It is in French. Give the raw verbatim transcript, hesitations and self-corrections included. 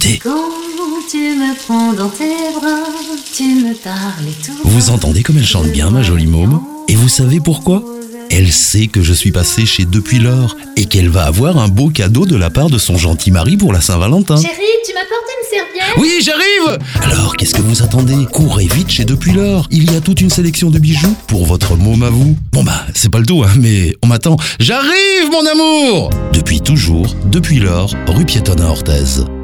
C'est... Quand tu me prends dans tes bras, tu me parles et tout. Vous entendez comme elle chante bien, ma jolie môme? Et vous savez pourquoi? Elle sait que je suis passé chez Depuis lors et qu'elle va avoir un beau cadeau de la part de son gentil mari pour la Saint-Valentin. Chérie, tu m'apportes une serviette? Oui, j'arrive! Alors, qu'est-ce que vous attendez? Courez vite chez Depuis lors. Il y a toute une sélection de bijoux pour votre môme à vous. Bon bah, c'est pas le tout, hein, mais on m'attend. J'arrive, mon amour! Depuis toujours, Depuis lors, rue Piétonne à Orthez.